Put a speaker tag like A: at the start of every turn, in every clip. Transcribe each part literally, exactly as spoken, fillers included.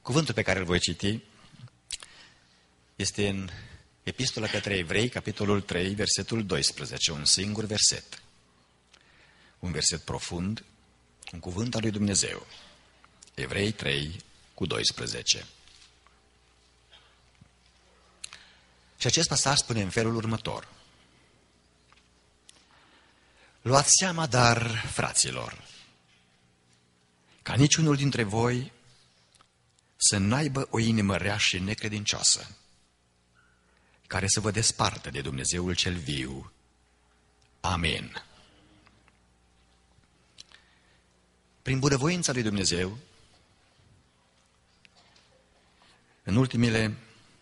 A: Cuvântul pe care îl voi citi este în Epistola către Evrei, capitolul trei, versetul doisprezece, un singur verset. Un verset profund, un cuvânt al lui Dumnezeu. Evrei trei cu doisprezece. Și acest pasaj spune în felul următor. Luați seama, dar, fraților, ca niciunul dintre voi să n-aibă o inimă rea și necredincioasă, care să vă despartă de Dumnezeul cel viu. Amin. Prin bunăvoința lui Dumnezeu, în ultimele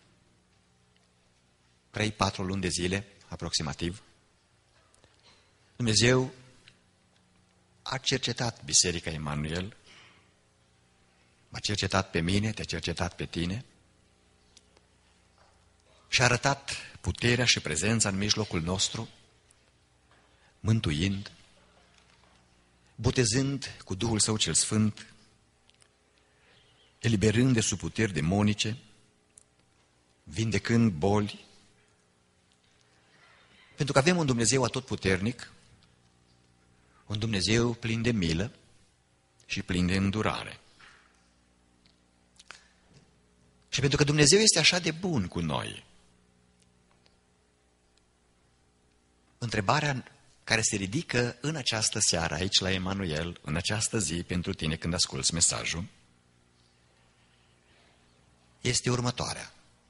A: trei patru luni de zile, aproximativ, Dumnezeu a cercetat Biserica Emanuel, m-a cercetat pe mine, te-a cercetat pe tine și a arătat puterea și prezența în mijlocul nostru, mântuind, botezând cu Duhul Său cel Sfânt, eliberând de sub puteri demonice, vindecând boli, pentru că avem un Dumnezeu atotputernic, un Dumnezeu plin de milă și plin de îndurare. Și pentru că Dumnezeu este așa de bun cu noi, întrebarea care se ridică în această seară aici la Emanuel, în această zi pentru tine când asculți mesajul, este următoarea.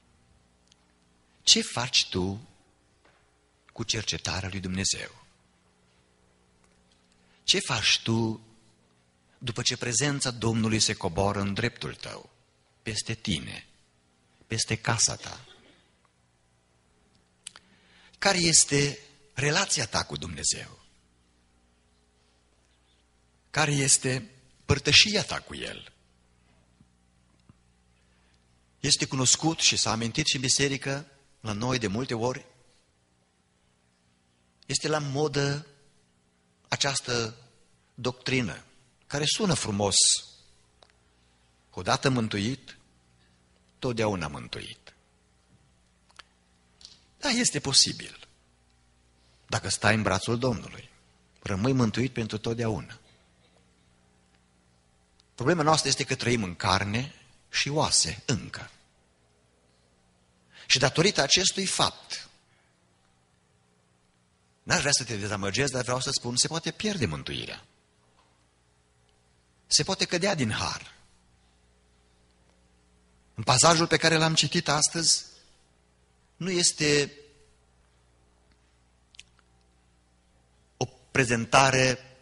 A: Ce faci tu cu cercetarea lui Dumnezeu? Ce faci tu după ce prezența Domnului se coboară în dreptul tău, peste tine, peste casa ta? Care este relația ta cu Dumnezeu? Care este părtășia ta cu El? Este cunoscut și s-a amintit și în biserică la noi de multe ori. Este la modă această doctrină care sună frumos. Odată mântuit, totdeauna mântuit. Da, este posibil. Dacă stai în brațul Domnului, rămâi mântuit pentru totdeauna. Problema noastră este că trăim în carne și oase încă. Și datorită acestui fapt, n-aș vrea să te dezamăgesc, dar vreau să spun, se poate pierde mântuirea. Se poate cădea din har. În pasajul pe care l-am citit astăzi, nu este o prezentare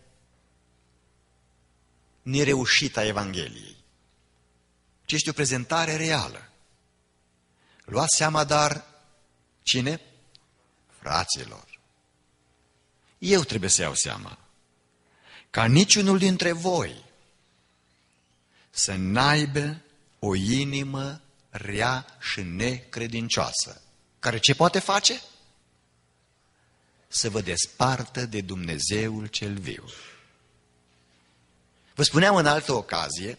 A: nereușită a Evangheliei, ci este o prezentare reală. Luați seama, dar, cine? Fraților. Eu trebuie să iau seama ca niciunul dintre voi să n-aibă o inimă rea și necredincioasă, care ce poate face? Să vă despartă de Dumnezeul cel viu. Vă spuneam în altă ocazie,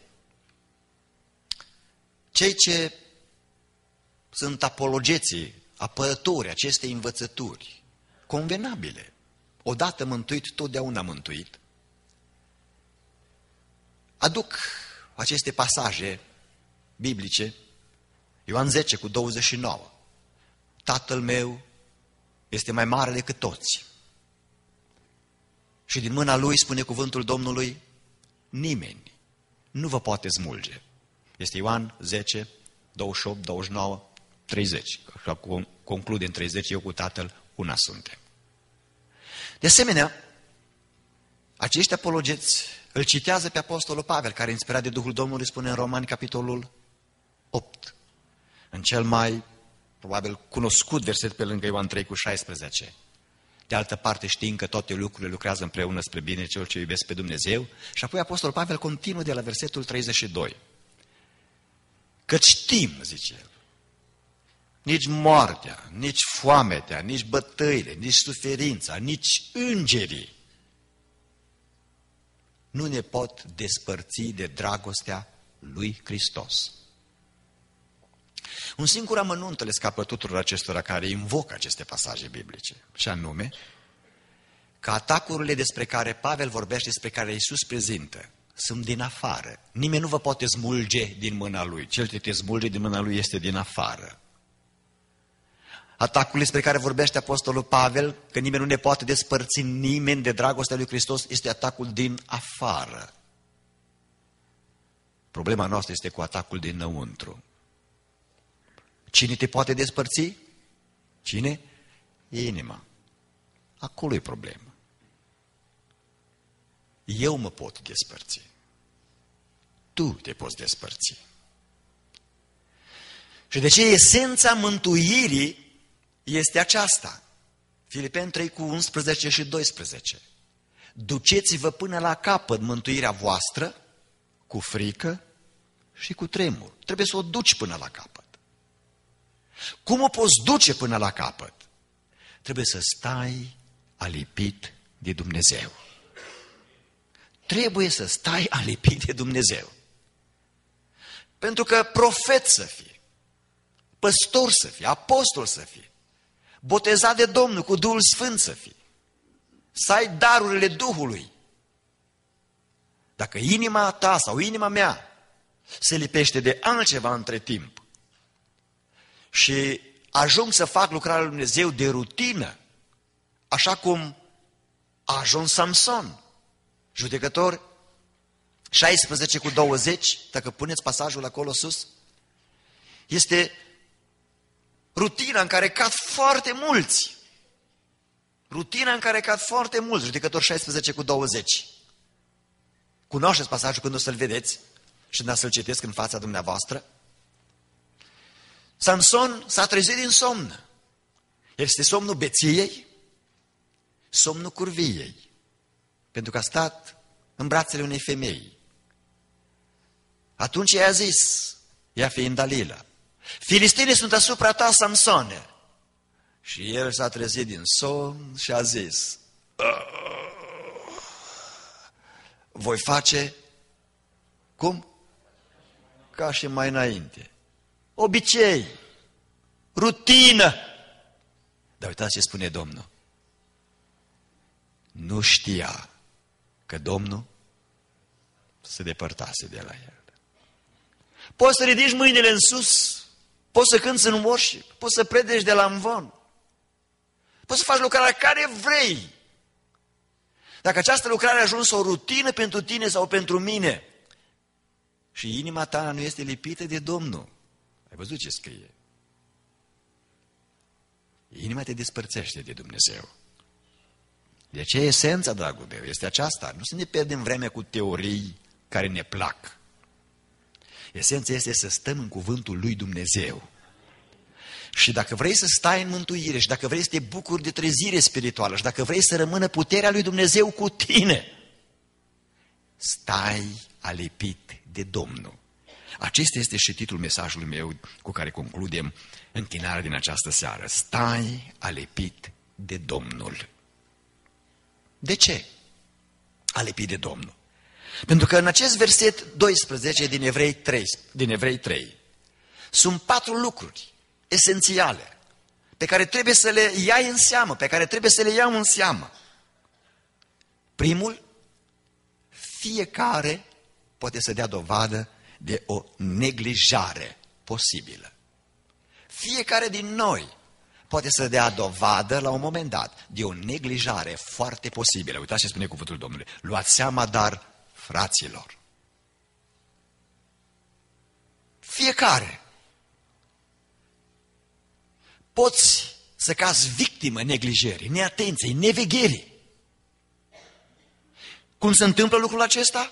A: cei ce sunt apologeții, apărători acestei învățături, convenabile, odată mântuit, totdeauna mântuit, aduc aceste pasaje biblice, Ioan zece cu douăzeci și nouă. Tatăl meu este mai mare decât toți. Și din mâna lui, spune cuvântul Domnului, nimeni nu vă poate smulge. Este Ioan zece, douăzeci și opt, douăzeci și nouă, treizeci. Așa conclude în treizeci, eu cu Tatăl una suntem. De asemenea, acești apologeți îl citează pe Apostolul Pavel, care, inspirat de Duhul Domnului, spune în Romani, capitolul opt, în cel mai, probabil, cunoscut verset pe lângă Ioan trei cu șaisprezece. De altă parte știm că toate lucrurile lucrează împreună spre bine celor ce iubesc pe Dumnezeu. Și apoi Apostolul Pavel continuă de la versetul treizeci și doi. Că știm, zice el, nici moartea, nici foametea, nici bătăile, nici suferința, nici îngerii nu ne pot despărți de dragostea lui Hristos. Un singur amănunt le scapă tuturor acestora care invocă aceste pasaje biblice, și anume că atacurile despre care Pavel vorbește, despre care Iisus prezintă, sunt din afară. Nimeni nu vă poate smulge din mâna lui. Cel ce te smulge din mâna lui este din afară. Atacul despre care vorbește Apostolul Pavel, că nimeni nu ne poate despărți nimeni de dragostea lui Hristos, este atacul din afară. Problema noastră este cu atacul dinăuntru. Cine te poate despărți? Cine? Inima. Acolo e problema. Eu mă pot despărți. Tu te poți despărți. Și de ce esența mântuirii este aceasta? Filipeni trei cu unsprezece și doisprezece. Duceți-vă până la capăt mântuirea voastră cu frică și cu tremur. Trebuie să o duci până la capăt. Cum o poți duce până la capăt? Trebuie să stai alipit de Dumnezeu. Trebuie să stai alipit de Dumnezeu. Pentru că profet să fii, păstor să fii, apostol să fii, botezat de Domnul cu Duhul Sfânt să fii, să ai darurile Duhului. Dacă inima ta sau inima mea se lipește de altceva între timp și ajung să fac lucrarea lui Dumnezeu de rutină, așa cum a ajuns Samson, Judecători șaisprezece cu douăzeci, dacă puneți pasajul acolo sus, este rutina în care cad foarte mulți. Rutina în care cad foarte mulți, Judecători șaisprezece cu douăzeci. Cunoașteți pasajul când o să-l vedeți și când o să-l citesc în fața dumneavoastră? Samson s-a trezit din somn. Este somnul beției, somnul curviei. Pentru că a stat în brațele unei femei. Atunci i-a zis, ea fiind Dalila, filistenii sunt asupra ta, Samsone. Și el s-a trezit din somn și a zis, voi face cum? Ca și mai înainte. Obicei, rutină. Dar uitați ce spune Domnul. Nu știa că Domnul se depărtase de la el. Poți să ridici mâinile în sus, poți să cânți în worship, poți să predici de la amvon, poți să faci lucrarea care vrei. Dacă această lucrare a ajuns o rutină pentru tine sau pentru mine și inima ta nu este lipită de Domnul, ai văzut ce scrie? Inima te despărțește de Dumnezeu. De ce esența, dragul meu, este aceasta. Nu să ne pierdem vremea cu teorii care ne plac. Esența este să stăm în cuvântul lui Dumnezeu. Și dacă vrei să stai în mântuire și dacă vrei să te bucuri de trezire spirituală și dacă vrei să rămână puterea lui Dumnezeu cu tine, stai alipit de Domnul. Acesta este și titlul mesajului meu cu care concludem închinarea din această seară. Stai alipit de Domnul. De ce? Alipit de Domnul. Pentru că în acest verset doisprezece din Evrei trei, din Evrei trei sunt patru lucruri esențiale pe care trebuie să le iai în seamă, pe care trebuie să le iau în seamă. Primul, fiecare poate să dea dovadă de o neglijare posibilă. Fiecare din noi poate să dea dovadă la un moment dat de o neglijare foarte posibilă. Uitați ce spune cuvântul Domnului. Luați seama, dar, fraților. Fiecare. Poți să cazi victimă neglijerii, neatenției, nevegherii. Cum se întâmplă lucrul acesta?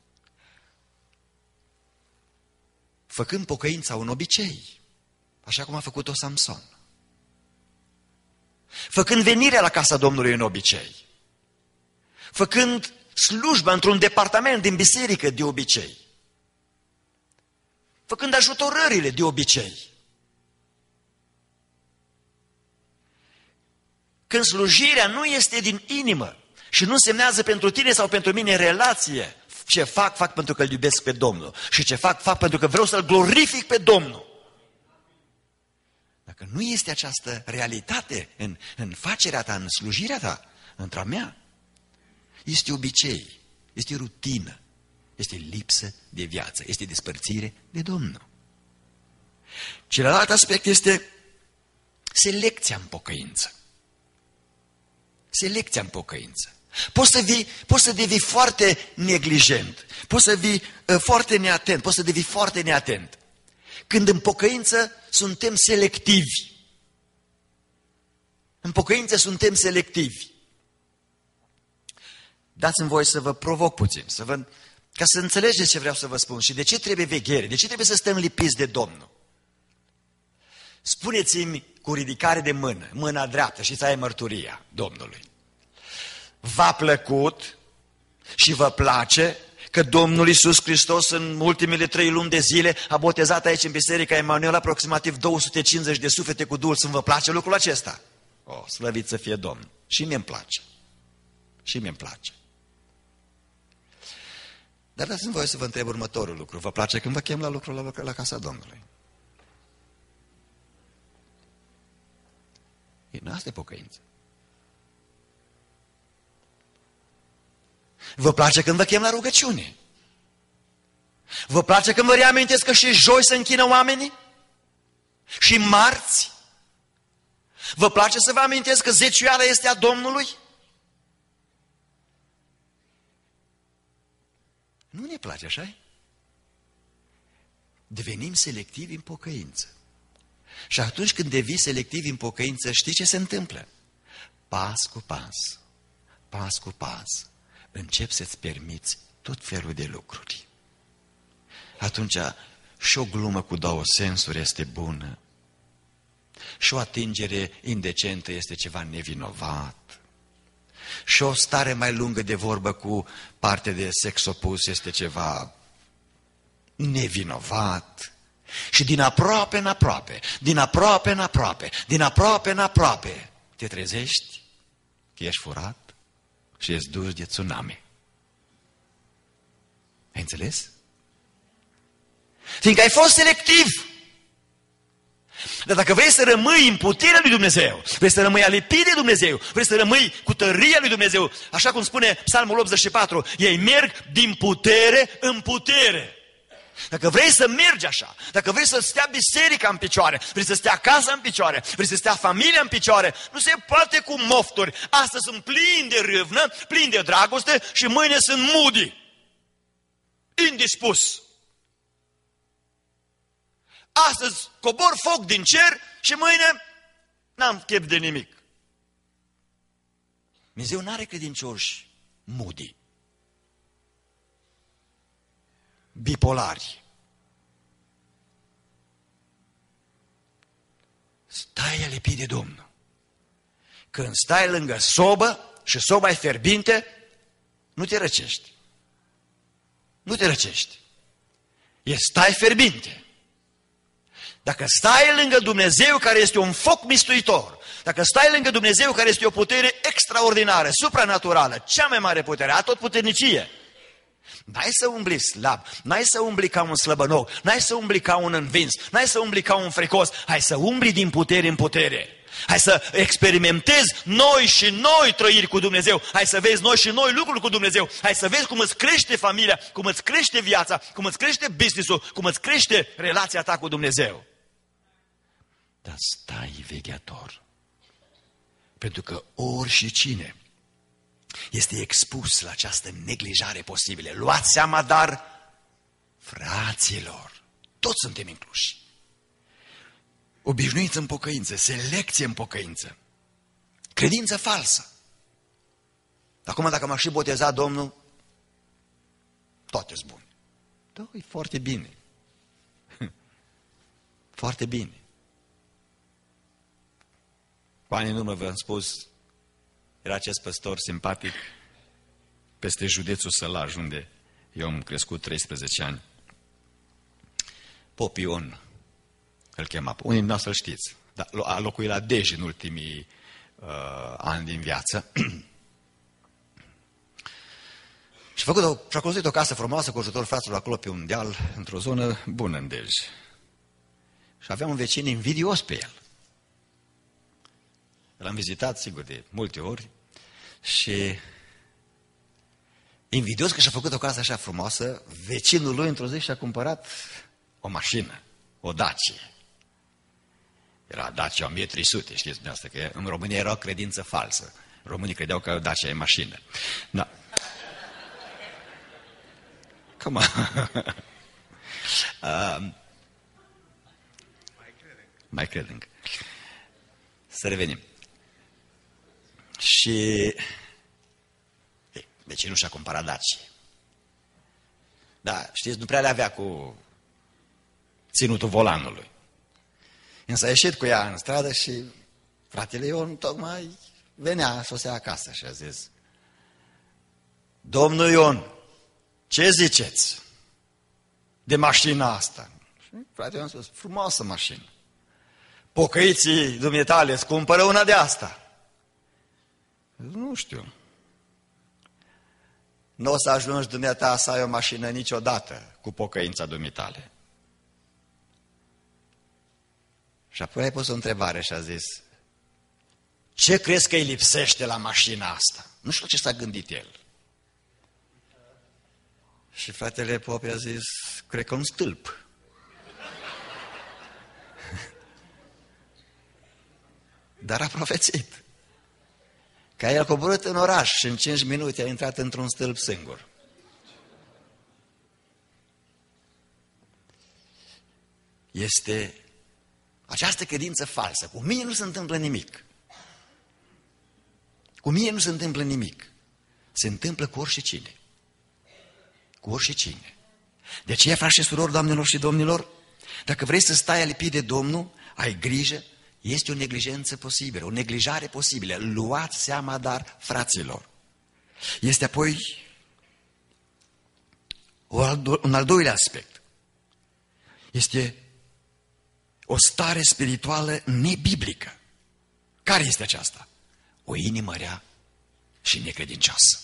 A: Făcând pocăința un obicei, așa cum a făcut-o Samson. Făcând venirea la casa Domnului în obicei. Făcând slujba într-un departament din biserică de obicei. Făcând ajutorările de obicei. Când slujirea nu este din inimă și nu semnează pentru tine sau pentru mine relație, ce fac, fac pentru că îl iubesc pe Domnul. Și ce fac, fac pentru că vreau să-L glorific pe Domnul. dacă nu este această realitate în, în facerea ta, în slujirea ta, între a mea, este obicei, este rutină, este lipsă de viață, este despărțire de Domnul. Celălalt aspect este selecția în pocăință. Selecția în pocăință. Poți să, vii, poți să devii foarte neglijent, poți să vii uh, foarte neatent, poți să devii foarte neatent. Când în pocăință suntem selectivi. În pocăință suntem selectivi. Dați-mi voie să vă provoc puțin, să vă, ca să înțelegeți ce vreau să vă spun și de ce trebuie veghere, de ce trebuie să stăm lipiți de Domnul. Spuneți-mi cu ridicare de mână, mâna dreaptă și să ai mărturia Domnului. V-a plăcut și vă place că Domnul Iisus Hristos în ultimele trei luni de zile a botezat aici în Biserica Emanuel aproximativ două sute cincizeci de suflete cu Duhul Sfânt? Vă place lucrul acesta? O, slăvit să fie Domnul. Și mie îmi place. Și mie îmi place. Dar dați-mi voie să vă întreb următorul lucru. Vă place când vă chem la lucru la, la casa Domnului? Nu, asta e pocăință. Vă place când vă chem la rugăciune? Vă place când vă reamintesc că și joi se închină oamenii? Și marți? Vă place să vă amintesc că zeciuiala este a Domnului? Nu ne place, așa-i? Devenim selectivi în pocăință. Și atunci când devii selectivi în pocăință, știi ce se întâmplă? Pas cu pas, pas cu pas, începi să-ți permiți tot felul de lucruri. Atunci și o glumă cu două sensuri este bună, și o atingere indecentă este ceva nevinovat, și o stare mai lungă de vorbă cu parte de sex opus este ceva nevinovat. Și din aproape în aproape, din aproape în aproape, din aproape în aproape, te trezești că ești furat și ești dus de tsunami. Ai înțeles? Fiindcă ai fost selectiv. Dar dacă vrei să rămâi în puterea lui Dumnezeu, vrei să rămâi alipit de Dumnezeu, vrei să rămâi cu tăria lui Dumnezeu, așa cum spune Psalmul optzeci și patru, ei merg din putere în putere. Dacă vrei să mergi așa, dacă vrei să stea biserica în picioare, vrei să stea casa în picioare, vrei să stea familia în picioare, nu se poate cu mofturi. Astăzi sunt plini de râvnă, plini de dragoste și mâine sunt moody, indispus. Astăzi cobor foc din cer și mâine n-am chef de nimic. Dumnezeu n-are credincioși moody, bipolari. Stai alipit de Domnul. Când stai lângă sobă și soba e fierbinte, nu te răcești. Nu te răcești. E stai fierbinte. Dacă stai lângă Dumnezeu care este un foc mistuitor, dacă stai lângă Dumnezeu care este o putere extraordinară, supranaturală, cea mai mare putere, atotputernicie, n-ai să umbli slab, n-ai să umbli ca un slăbănoc, n-ai să umbli ca un învins, n-ai să umbli ca un fricos, hai să umbli din putere în putere. Hai să experimentezi noi și noi trăiri cu Dumnezeu, hai să vezi noi și noi lucruri cu Dumnezeu, hai să vezi cum îți crește familia, cum îți crește viața, cum îți crește business-ul, cum îți crește relația ta cu Dumnezeu. Dar stai vegheator, pentru că ori și cine este expus la această neglijare posibilă. Luați seama, dar, fraților, toți suntem incluși. Obișnuiți în pocăință, selecție în pocăință, credință falsă. Acum dacă m-a și botezat Domnul, toate-s bune. Da, e foarte bine. Foarte bine. Cu ani în urmă v-am spus, era acest păstor simpatic peste județul Sălaj, unde eu am crescut treisprezece ani. Popion îl chema. Unii noastre îl știți. Dar a locuit la Dej în ultimii uh, ani din viață. Și a, făcut o, și a construit o casă frumoasă cu ajutorul fraților acolo pe un deal, într-o zonă bună în Dej. Și avea un vecin invidios pe el. L-am vizitat, sigur, de multe ori și invidios că și-a făcut o casă așa frumoasă, vecinul lui într-o zi și-a cumpărat o mașină, o Dacia. Era Dacia o mie trei sute, știți dumneavoastră, că în România era o credință falsă. Românii credeau că Dacia e mașină. Da. Come on. uh, mai cred încă. Să revenim. Și vecinul și-a cumpărat Dacia. Da, știți, nu prea le avea cu ținutul volanului. Însă a ieșit cu ea în stradă și fratele Ion tocmai venea, sosea acasă și a zis: domnul Ion, ce ziceți de mașina asta? Și fratele Ion a spus: frumoasă mașină. Pocăiții dumneitale îți cumpără una de asta. Nu știu. Nu o să ajungi dumneata să ai o mașină niciodată cu pocăința dumitale. Și apoi ai pus o întrebare și a zis: ce crezi că îi lipsește la mașina asta? Nu știu ce s-a gândit el. Și fratele Popi a zis: cred că un stâlp. Dar a profețit că el a coborât în oraș și în cinci minute a intrat într-un stâlp singur. Este această credință falsă. Cu mine nu se întâmplă nimic. Cu mine nu se întâmplă nimic. Se întâmplă cu oricine. Cu oricine. De aceea, frați și surori, doamnelor și domnilor, dacă vrei să stai alipit de Domnul, ai grijă, este o neglijență posibilă, o neglijare posibilă. Luați seama, dar, fraților. Este apoi un al doilea aspect. Este o stare spirituală nebiblică. Care este aceasta? O inimă rea și necredincioasă.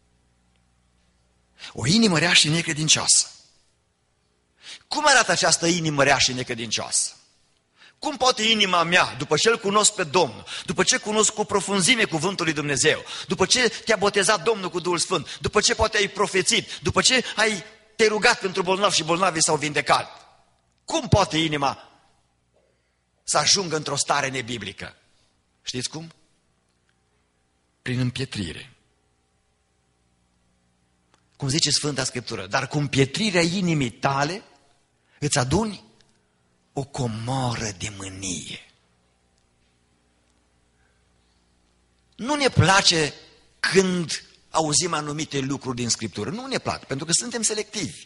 A: O inimă rea și necredincioasă. Cum arată această inimă rea și necredincioasă? Cum poate inima mea, după ce îl cunosc pe Domnul, după ce cunosc cu profunzime cuvântul lui Dumnezeu, după ce te-a botezat Domnul cu Duhul Sfânt, după ce poate ai profețit, după ce ai te rugat pentru bolnavi și bolnavii s-au vindecat, cum poate inima să ajungă într-o stare nebiblică? Știți cum? Prin împietrire. Cum zice Sfânta Scriptură, dar cu împietrirea inimii tale îți aduni o comoră de mânie. Nu ne place când auzim anumite lucruri din Scriptură. Nu ne plac, pentru că suntem selectivi.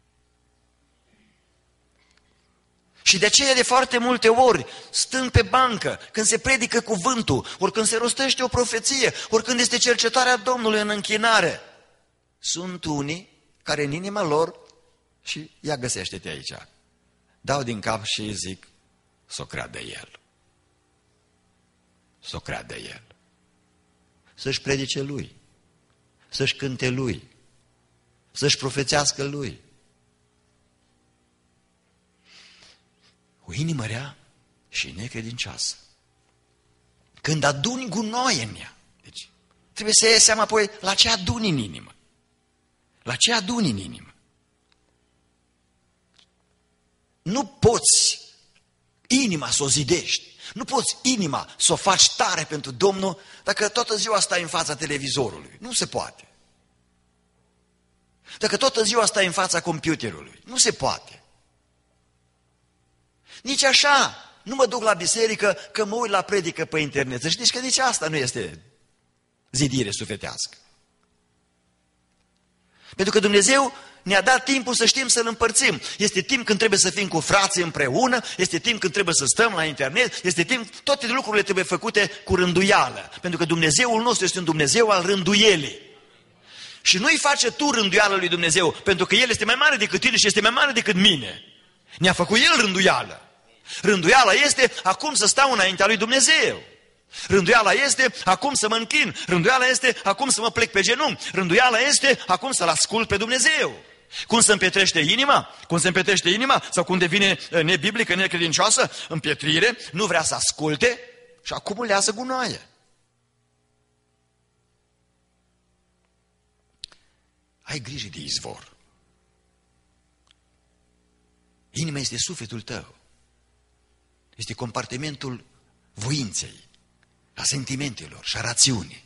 A: Și de aceea de foarte multe ori, stând pe bancă, când se predică cuvântul, ori când se rostește o profeție, ori când este cercetarea Domnului în închinare, sunt unii care în inima lor, și ia găsește-te aici, dau din cap și zic: s-o creadă el. S-o creadă el. Să-și predice lui, să-și cânte lui, să-și profețească lui. O inimă rea și necredincioasă. Când aduni gunoi în ea, deci trebuie să iei seama apoi la ce aduni în inimă. La ce aduni în inimă. Nu poți inima să o zidești, nu poți inima să o faci tare pentru Domnul dacă toată ziua stai în fața televizorului. Nu se poate. Dacă toată ziua stai în fața computerului. Nu se poate. Nici așa nu mă duc la biserică că mă uit la predică pe internet. Să știți că nici asta nu este zidire sufletească. Pentru că Dumnezeu ne-a dat timpul să știm să-L împărțim. Este timp când trebuie să fim cu frații împreună, este timp când trebuie să stăm la internet, este timp, toate lucrurile trebuie făcute cu rânduială. Pentru că Dumnezeul nostru este un Dumnezeu al rânduielii. Și nu-i face tu rânduială lui Dumnezeu, pentru că El este mai mare decât tine și este mai mare decât mine. Ne-a făcut El rânduială. Rânduiala este acum să stau înaintea lui Dumnezeu. Rânduiala este acum să mă închin. Rânduiala este acum să mă plec pe genunchi. Rânduiala este acum să-L ascult pe Dumnezeu. Cum se împietrește inima? Cum se împietrește inima? Sau cum devine nebiblică, necredincioasă? Împietrire, nu vrea să asculte și acumulează gunoaie. Ai grijă de izvor. Inima este sufletul tău. Este compartimentul voinței, a sentimentelor și a rațiunii.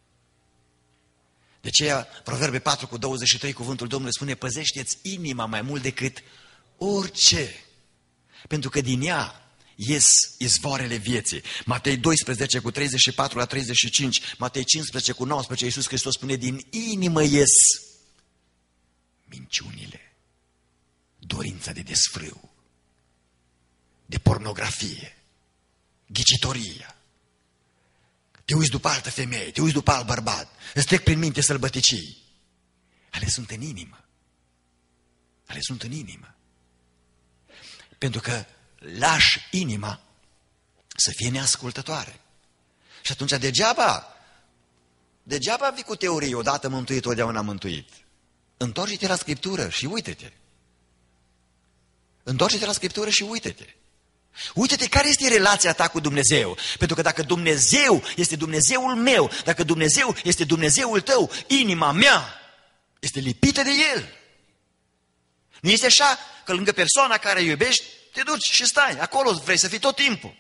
A: De aceea, Proverbe patru cu douăzeci și trei, cuvântul Domnului spune, păzește-ți inima mai mult decât orice, pentru că din ea ies izvoarele vieții. Matei doisprezece cu treizeci și patru la treizeci și cinci, Matei cincisprezece cu nouăsprezece, Iisus Hristos spune, din inimă ies minciunile, dorința de desfrâu, de pornografie, ghicitoria. Te uiți după altă femeie, te uiți după alt bărbat, îți trec prin minte sălbăticii. Ale sunt în inimă. Ale sunt în inimă. Pentru că lași inima să fie neascultătoare. Și atunci degeaba, degeaba vii cu teorie, odată mântuit, totdeauna mântuit. Întoarce-te la Scriptură și uite-te. Întoarce-te la Scriptură și uite-te. Uite-te care este relația ta cu Dumnezeu. Pentru că dacă Dumnezeu este Dumnezeul meu, dacă Dumnezeu este Dumnezeul tău, inima mea este lipită de El. Nu este așa că lângă persoana care iubești, te duci și stai, acolo vrei să fii tot timpul.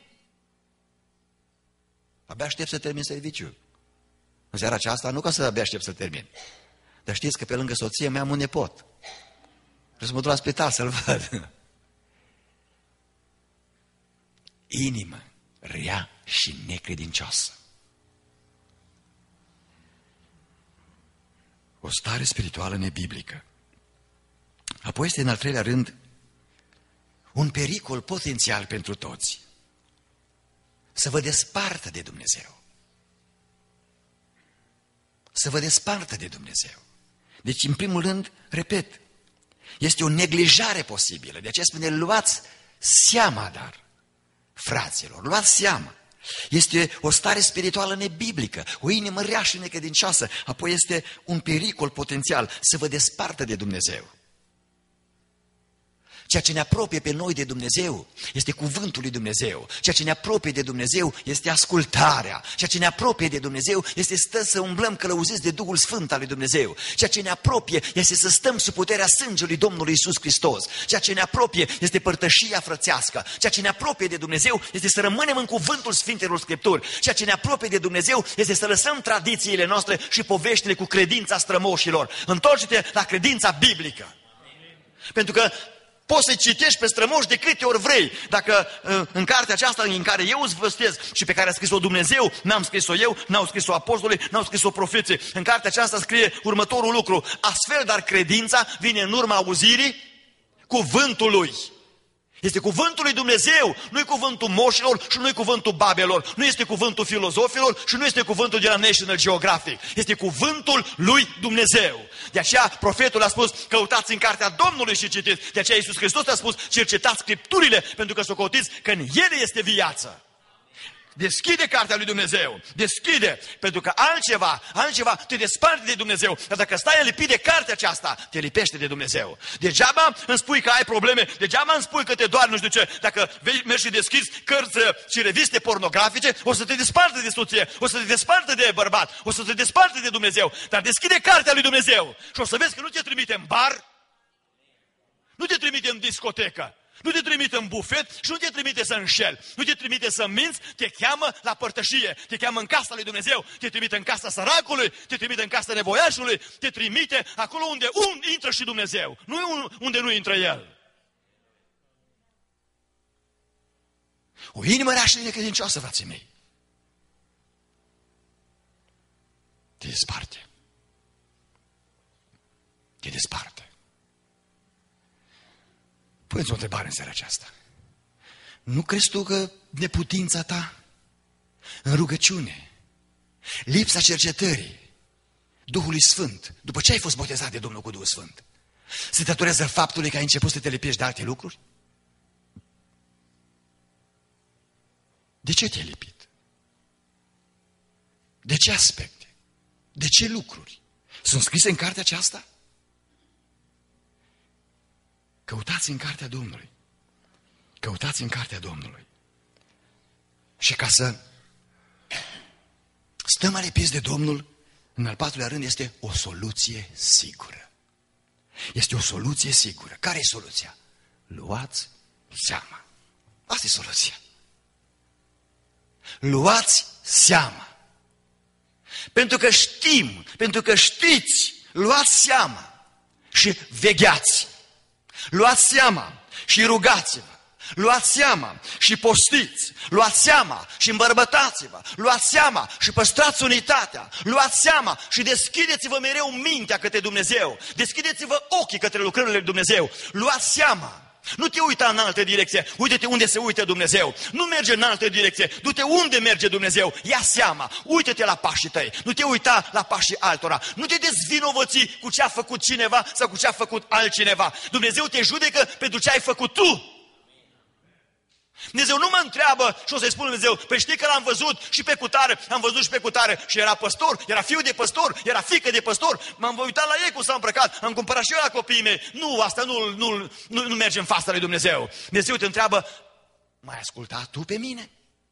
A: Abia aștept să termin serviciul. În seara aceasta, nu ca să abia aștept să termin. Dar știți că pe lângă soție mea am un nepot. Trebuie să mă duc la spital să-l văd. Inimă rea și necredincioasă. O stare spirituală nebiblică. Apoi este în al treilea rând un pericol potențial pentru toți. Să vă despartă de Dumnezeu. Să vă despartă de Dumnezeu. Deci, în primul rând, repet, este o neglijare posibilă. De aceea spune, luați seama, dar, fraților, luați seama. Este o stare spirituală nebiblică, o inimă rea și necredincioasă. Apoi este un pericol potențial să vă despartă de Dumnezeu. Ceea ce ne apropie pe noi de Dumnezeu este cuvântul lui Dumnezeu. Ceea ce ne apropie de Dumnezeu este ascultarea. Ceea ce ne apropie de Dumnezeu este stă să umblăm călăuziți de Duhul Sfânt al lui Dumnezeu. Ceea ce ne apropie este să stăm sub puterea sângelui Domnului Iisus Hristos. Ceea ce ne apropie este părtășia frățească. Ceea ce ne apropie de Dumnezeu este să rămânem în cuvântul Sfintelor Scripturi. Ceea ce ne apropie de Dumnezeu este să lăsăm tradițiile noastre și poveștile cu credința strămoșilor. Întoarce-te la credința biblică. Pentru că poți să-i citești pe strămoși de câte ori vrei. Dacă în cartea aceasta în care eu îți văstez și pe care a scris-o Dumnezeu, n-am scris-o eu, n-au scris-o apostolii, n-au scris-o profeții. În cartea aceasta scrie următorul lucru. Astfel, dar credința vine în urma auzirii cuvântului. Este cuvântul lui Dumnezeu, nu e cuvântul moșilor și nu e cuvântul babelor, nu este cuvântul filozofilor și nu este cuvântul de la National Geographic. Este cuvântul lui Dumnezeu. De aceea profetul a spus, căutați în cartea Domnului și citiți. De aceea Iisus Hristos a spus, cercetați Scripturile, pentru că socotiți că în ele este viață. Deschide cartea lui Dumnezeu, deschide, pentru că altceva, altceva te desparte de Dumnezeu. Dar dacă stai lipit de cartea aceasta, te lipește de Dumnezeu. Degeaba îmi spui că ai probleme, degeaba îmi spui că te doare nu știu ce. Dacă mergi și deschizi cărți și reviste pornografice, o să te despartă de soție, o să te despartă de bărbat, o să te despartă de Dumnezeu. Dar deschide cartea lui Dumnezeu și o să vezi că nu te trimite în bar, nu te trimite în discotecă, nu te trimite în bufet și nu te trimite să înșeli. Nu te trimite să minți, te cheamă la părtășie. Te cheamă în casa lui Dumnezeu, te trimite în casa săracului, te trimite în casa nevoiașului, te trimite acolo unde un, intră și Dumnezeu, nu unde nu intră El. O inimă rea și necredincioasă, frații mei, te desparte. Te desparte. Puneți o întrebare în seara aceasta. Nu crezi tu că neputința ta în rugăciune, lipsa cercetării Duhului Sfânt, după ce ai fost botezat de Domnul cu Duhul Sfânt, se datorează faptului că ai început să te lipești de alte lucruri? De ce te-ai lipit? De ce aspecte? De ce lucruri? Sunt scrise în cartea aceasta? Căutați în cartea Domnului. Căutați în cartea Domnului. Și ca să Stăm alipiți de Domnul, în al patrulea rând, este o soluție sigură. Este o soluție sigură. Care e soluția? Luați seama. Asta e soluția. Luați seama. Pentru că știm, pentru că știți, luați seama și vegheați. Luați seama și rugați-vă. Luați seama și postiți, luați seama și îmbărbătați-vă, luați seama și păstrați unitatea, luați seama și deschideți-vă mereu mintea către Dumnezeu, deschideți-vă ochii către lucrările lui Dumnezeu, luați seama. Nu te uita în altă direcție, uite-te unde se uită Dumnezeu, nu merge în altă direcție, du-te unde merge Dumnezeu, ia seama, uite-te la pașii tăi, nu te uita la pașii altora, nu te dezvinovăți cu ce a făcut cineva sau cu ce a făcut altcineva, Dumnezeu te judecă pentru ce ai făcut tu. Dumnezeu nu mă întreabă și o să-i spun Dumnezeu, păi știi că l-am văzut și pe cutare, am văzut și pe cutare și era păstor, era fiu de păstor, era fiică de păstor, m-am uitat la ei cum s-au îmbrăcat, am cumpărat și eu la copiii mei. Nu, asta nu, nu, nu, nu merge în fața lui Dumnezeu. Dumnezeu te întreabă, m-ai ascultat tu pe mine?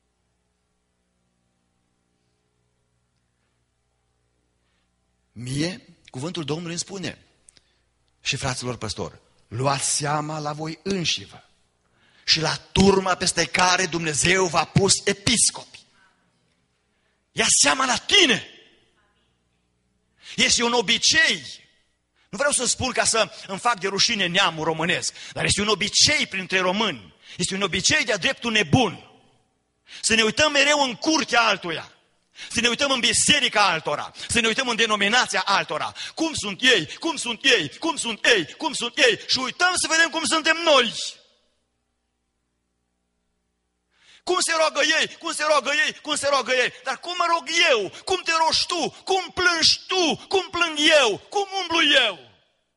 A: Mie, cuvântul Domnului îmi spune, și fraților păstori, luați seama la voi înșivă și la turma peste care Dumnezeu v-a pus episcopi. Ia seama la tine. Este un obicei. Nu vreau să spun ca să îmi fac de rușine neamul românesc, dar este un obicei printre români. Este un obicei de-a dreptul nebun. Să ne uităm mereu în curtea altuia. Să ne uităm în biserica altora, să ne uităm în denominația altora. Cum sunt ei, cum sunt ei, cum sunt ei, cum sunt ei. Și uităm să vedem cum suntem noi. Cum se roagă ei, cum se roagă ei, cum se roagă ei. Dar cum mă rog eu, cum te rogi tu, cum plângi tu, cum plâng eu, cum umblu eu.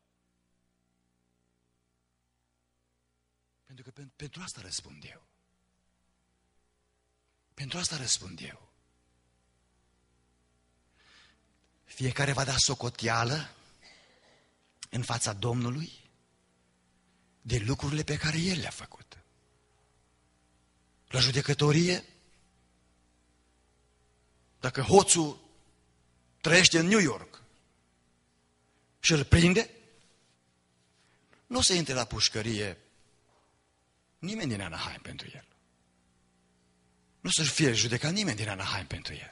A: Pentru că pentru asta răspund eu. Pentru asta răspund eu. Fiecare va da socoteală în fața Domnului de lucrurile pe care El le-a făcut. La judecătorie, dacă hoțul trăiește în New York și îl prinde, nu se intre la pușcărie nimeni din Anaheim pentru el. Nu să fie judecat nimeni din Anaheim pentru el.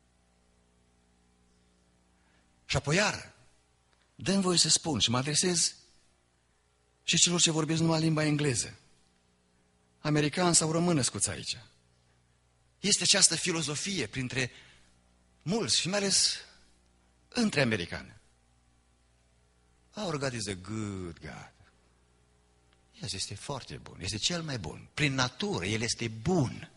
A: Și apoi iară, dă-mi voie să spun și mă adresez și celor ce vorbesc numai limba engleză. American sau român născuți aici. Este această filozofie printre mulți și mai ales între americani. Our God is a good God. Yes, este foarte bun, este cel mai bun. Prin natură, El este bun.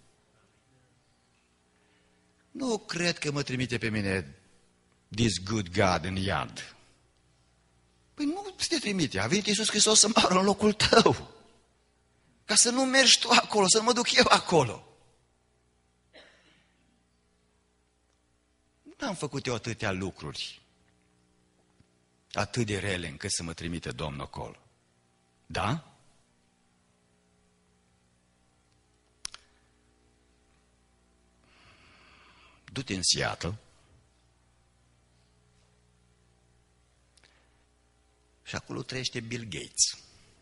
A: Nu cred că mă trimite pe mine this good God în iad. Păi nu te trimite, a venit Iisus Hristos să moară în locul tău. Ca să nu mergi tu acolo, să nu mă duc eu acolo. Nu am făcut eu atâtea lucruri atât de rele încât să mă trimite Domnul acolo. Da? Du-te în Seattle și acolo trăiește Bill Gates.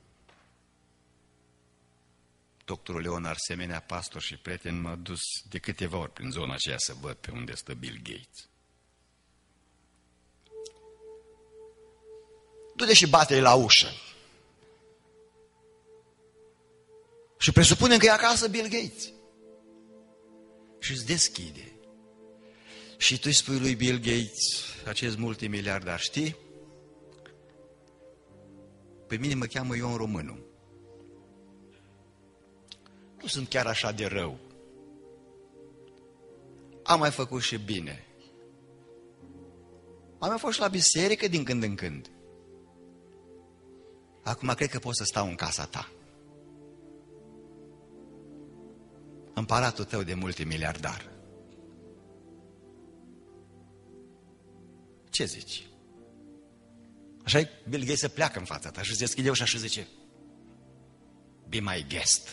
A: Doctorul Leon Arsemenea, pastor și prieten, m-a dus de câteva ori prin zona aceea să văd pe unde stă Bill Gates. Du-te și bate-i la ușă. Și presupunem că e acasă Bill Gates. Și îți deschide. Și tu îi spui lui Bill Gates, acest multimiliardar, știi? Pe mine mă cheamă Ion Românu. Nu sunt chiar așa de rău. Am mai făcut și bine. Am mai fost și la biserică din când în când. Acum cred că pot să stau în casa ta. Împăratul tău de multimiliardar. Ce zici? Așa-i Bill Gates se pleacă în fața ta și îți deschide ușa și zice, be my guest.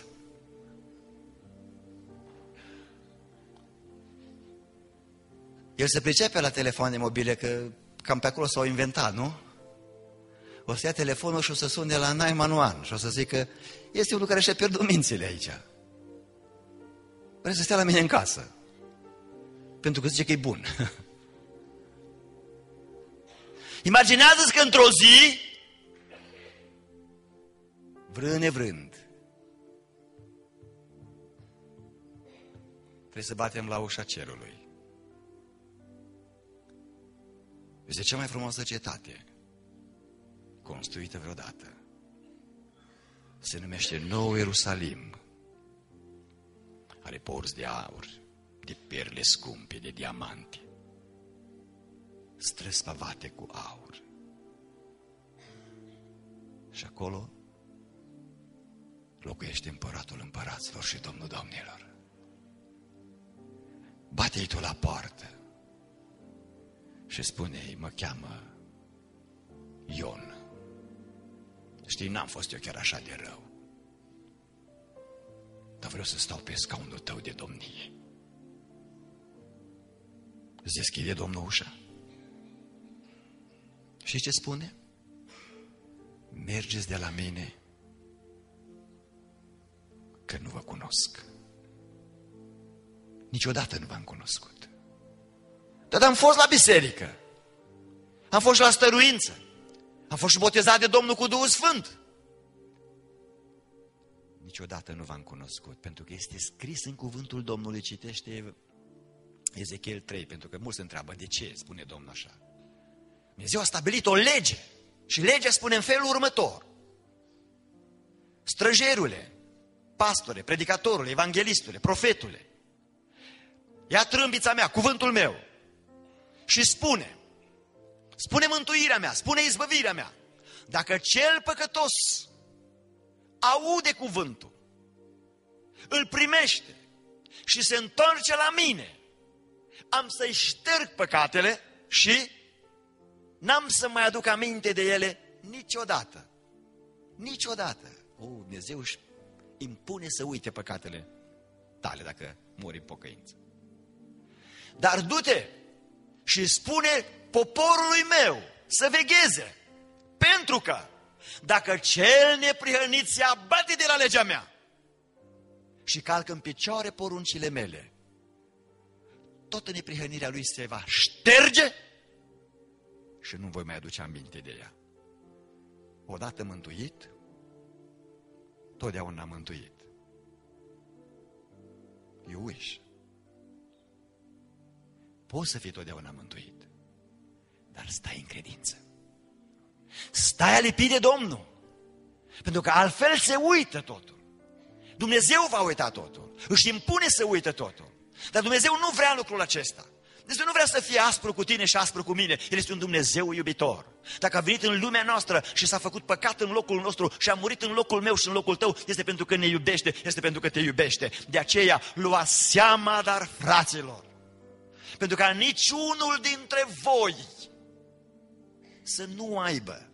A: El se pricepe la telefoane mobile, că cam pe acolo s-au inventat, nu? O să ia telefonul și o să sune la nine one one și o să zică, este unul care și-a pierdut mințile aici. Vrea să stea la mine în casă. Pentru că zice că e bun. Imaginează-ți că într-o zi, vrând nevrând, trebuie să batem la ușa cerului. Este cea mai frumoasă cetate construită vreodată. Se numește Nou Ierusalim. Are porți de aur, de perle scumpe, de diamante, străzi pavate cu aur. Și acolo locuiește împăratul împăraților și Domnul domnilor. Bate-i tu la poartă și spune-i, mă cheamă Ion. Știi, n-am fost eu chiar așa de rău, dar vreau să stau pe scaunul tău de domnie. Îți deschide Domnul ușa. Și ce spune? Mergeți de la mine, că nu vă cunosc. Niciodată nu v-am cunoscut. Dar am fost la biserică, am fost la stăruință, am fost și botezat de Domnul cu Duhul Sfânt. Niciodată nu v-am cunoscut, pentru că este scris în cuvântul Domnului, citește Ezechiel trei, pentru că mulți se întreabă, de ce spune Domnul așa? Dumnezeu a stabilit o lege și legea spune în felul următor. Străjerule, pastore, predicatorule, evanghelistule, profetule, ia trâmbița mea, cuvântul meu și spune, spune mântuirea mea, spune izbăvirea mea. Dacă cel păcătos aude cuvântul, îl primește și se întoarce la mine, am să-i șterg păcatele și n-am să mai aduc aminte de ele niciodată. Niciodată. O, Dumnezeu își impune să uite păcatele tale dacă mori în pocăință. Dar du-te și spune poporului meu să vegheze, pentru că dacă cel neprihănit se abate de la legea mea și calcă în picioare poruncile mele, toată neprihănirea lui se va șterge și nu voi mai aduce aminte de ea. Odată mântuit, totdeauna mântuit. You wish. Poți să fii totdeauna mântuit, dar stai în credință. Stai alipit de Domnul, pentru că altfel se uită totul. Dumnezeu va uita totul, își impune să uită totul. Dar Dumnezeu nu vrea lucrul acesta. Dumnezeu nu vrea să fie aspru cu tine și aspru cu mine. El este un Dumnezeu iubitor. Dacă a venit în lumea noastră și s-a făcut păcat în locul nostru și a murit în locul meu și în locul tău, este pentru că ne iubește, este pentru că te iubește. De aceea, luați seama, dar fraților, pentru ca niciunul dintre voi să nu aibă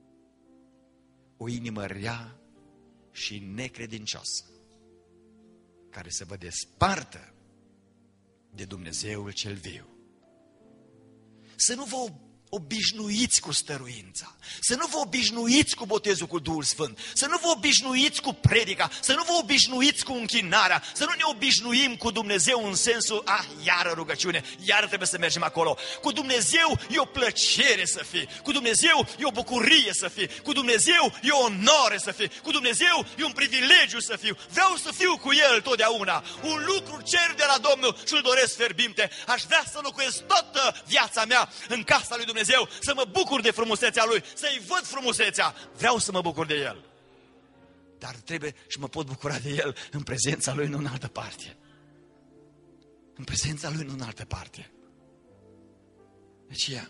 A: o inimă rea și necredincioasă, care să vă despartă de Dumnezeul cel viu. Să nu vă obișnuiți cu stăruința, să nu vă obișnuiți cu botezul cu Duhul Sfânt, să nu vă obișnuiți cu predica, să nu vă obișnuiți cu închinarea, să nu ne obișnuim cu Dumnezeu în sensul, ah, iară rugăciune, iară trebuie să mergem acolo. Cu Dumnezeu e o plăcere să fii, cu Dumnezeu e o bucurie să fii, cu Dumnezeu e o onoare să fii, cu Dumnezeu e un privilegiu să fiu. Vreau să fiu cu El totdeauna. Un lucru cer de la Domnul și îl doresc fierbinte. Aș vrea să locuiesc toată viața mea în casa lui Dumnezeu, să mă bucur de frumusețea Lui, să-i văd frumusețea. Vreau să mă bucur de El. Dar trebuie și mă pot bucura de El în prezența Lui, nu în altă parte. În prezența Lui, nu în altă parte. De aceea,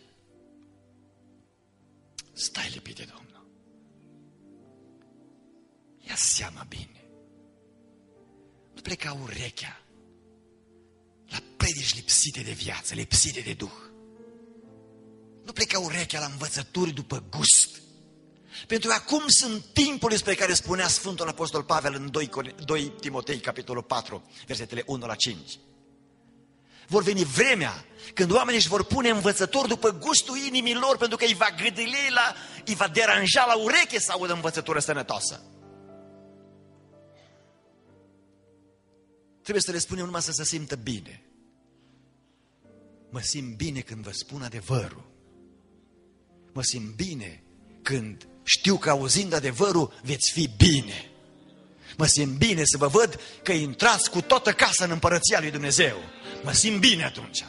A: stai lipit de Domnul. Ia seama bine. Nu pleca urechea la predici lipsite de viață, lipsite de Duh. Nu pleca urechea la învățături după gust. Pentru că acum sunt timpul despre care spunea Sfântul Apostol Pavel în doi Timotei, capitolul patru, versetele unu la cinci. vor veni vremea când oamenii își vor pune învățători după gustul inimii lor, pentru că îi va gâdâli la, îi va deranja la ureche să audă învățătură sănătoasă. Trebuie să le spunem numai să se simtă bine. Mă simt bine când vă spun adevărul. Mă simt bine când știu că auzind adevărul veți fi bine. Mă simt bine să vă văd că intrați cu toată casa în împărăția lui Dumnezeu. Mă simt bine atunci.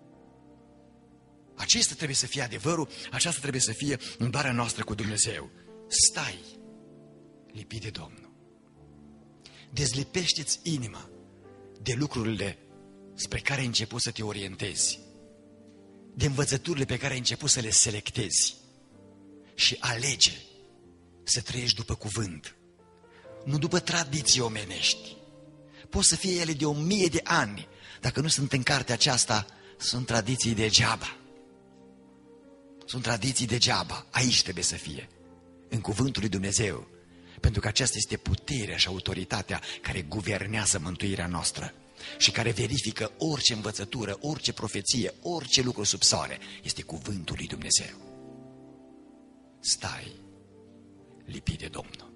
A: Acesta trebuie să fie adevărul, aceasta trebuie să fie îmblarea noastră cu Dumnezeu. Stai lipit de Domnul. Dezlipește-ți inima de lucrurile spre care ai început să te orientezi, de învățăturile pe care ai început să le selectezi și alege să trăiești după cuvânt, nu după tradiții omenești. Pot să fie ele de o mie de ani, dacă nu sunt în cartea aceasta, sunt tradiții degeaba. Sunt tradiții degeaba. Aici trebuie să fie, în cuvântul lui Dumnezeu, pentru că aceasta este puterea și autoritatea care guvernează mântuirea noastră și care verifică orice învățătură, orice profeție, orice lucru sub soare. Este cuvântul lui Dumnezeu. Stai lipit de Domnul.